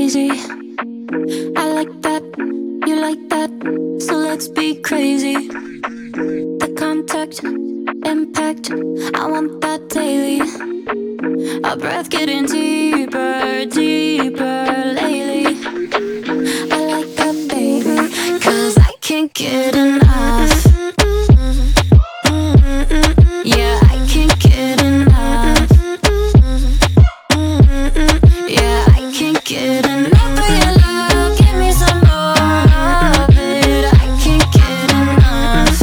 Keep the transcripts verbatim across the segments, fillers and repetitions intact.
crazy. I like that, you like that, so let's be crazy. The contact, impact, I want that daily. Our breath getting deeper, deeper lately. I like that, baby, cause I can't get enough. Yeah, I can't get enough. Yeah, I can't get enough of your love. Give me some more of it. I can't get enough.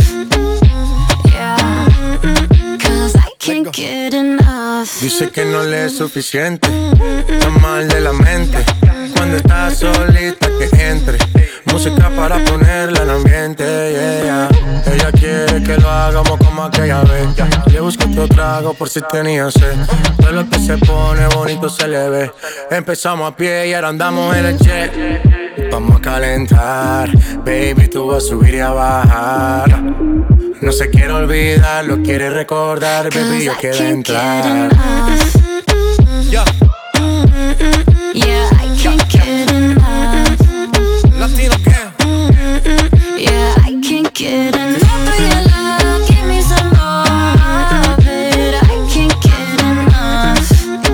Yeah, cause I can't get enough. Dice que no le es suficiente, está mal de la mente. Cuando estás solita que entre música para ponerla en ambiente, yeah. Ella quiere que lo hagamos como aquella vez. Le busco otro trago por si tenía sed. Todo lo que se pone bonito se le ve. Empezamos a pie y ahora andamos en el jet. Vamos a calentar, baby, tú vas a subir y a bajar. No se quiere olvidar, lo quiere recordar, baby, yo quiero entrar. Yeah. Yeah, I can't get enough. Latino gang. Yeah, I can't get enough of your love. Give me some more of it. I can't get enough.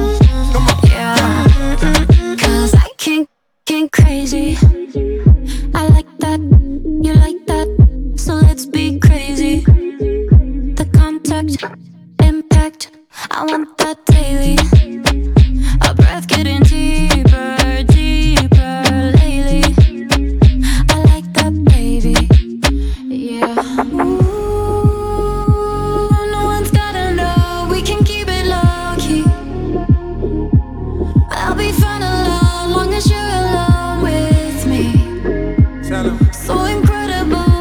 Yeah, cause I can't get crazy. I like that, you like that, so let's be crazy. The contact, impact, I want that daily. Our breath getting deeper, deeper lately. I like that, baby. Yeah. Ooh, no one's gotta know. We can keep it low key. I'll be fine alone, long as you're alone with me. So incredible.